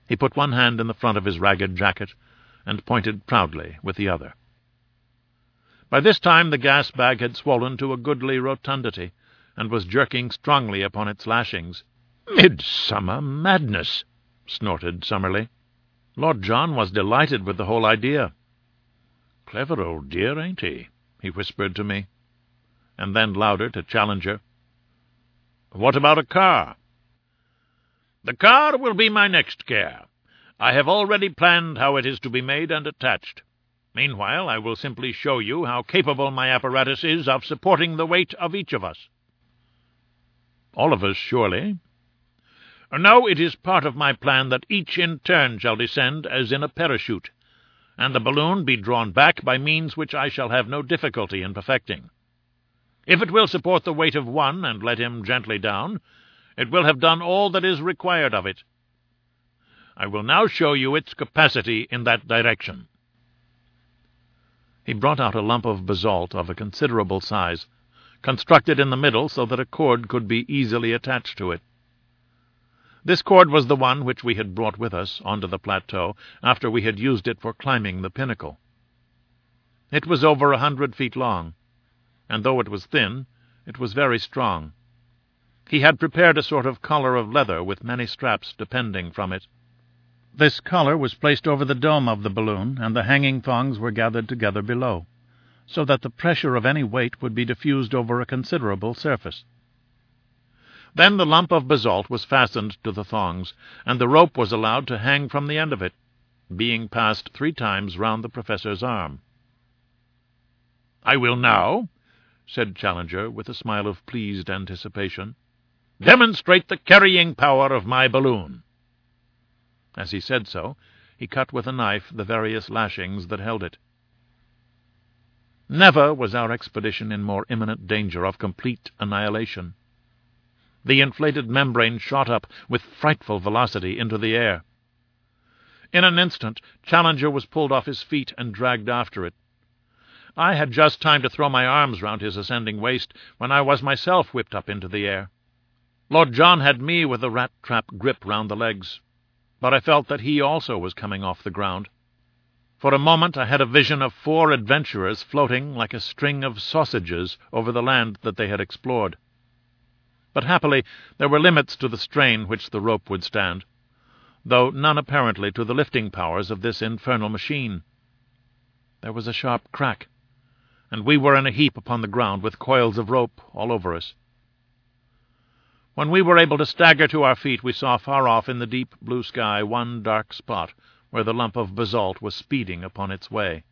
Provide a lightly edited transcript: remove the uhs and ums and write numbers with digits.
He put one hand in the front of his ragged jacket and pointed proudly with the other. By this time the gas bag had swollen to a goodly rotundity, and was jerking strongly upon its lashings. "Midsummer madness!" snorted Summerlee. Lord John was delighted with the whole idea. "Clever old dear, ain't he?" he whispered to me, and then louder to Challenger, "What about a car?" "The car will be my next care. I have already planned how it is to be made and attached. Meanwhile, I will simply show you how capable my apparatus is of supporting the weight of each of us." "All of us, surely?" "No, it is part of my plan that each in turn shall descend as in a parachute, and the balloon be drawn back by means which I shall have no difficulty in perfecting. If it will support the weight of one and let him gently down, it will have done all that is required of it. I will now show you its capacity in that direction." He brought out a lump of basalt of a considerable size, constructed in the middle so that a cord could be easily attached to it. This cord was the one which we had brought with us onto the plateau after we had used it for climbing the pinnacle. It was over 100 feet long, and though it was thin, it was very strong. He had prepared a sort of collar of leather with many straps depending from it. This collar was placed over the dome of the balloon, and the hanging thongs were gathered together below, so that the pressure of any weight would be diffused over a considerable surface. Then the lump of basalt was fastened to the thongs, and the rope was allowed to hang from the end of it, being passed 3 times round the professor's arm. "I will now," said Challenger, with a smile of pleased anticipation, "demonstrate the carrying power of my balloon." As he said so, he cut with a knife the various lashings that held it. Never was our expedition in more imminent danger of complete annihilation. The inflated membrane shot up with frightful velocity into the air. In an instant, Challenger was pulled off his feet and dragged after it. I had just time to throw my arms round his ascending waist when I was myself whipped up into the air. Lord John had me with a rat-trap grip round the legs, but I felt that he also was coming off the ground. For a moment I had a vision of 4 adventurers floating like a string of sausages over the land that they had explored. But happily there were limits to the strain which the rope would stand, though none apparently to the lifting powers of this infernal machine. There was a sharp crack, and we were in a heap upon the ground with coils of rope all over us. When we were able to stagger to our feet, we saw far off in the deep blue sky one dark spot where the lump of basalt was speeding upon its way.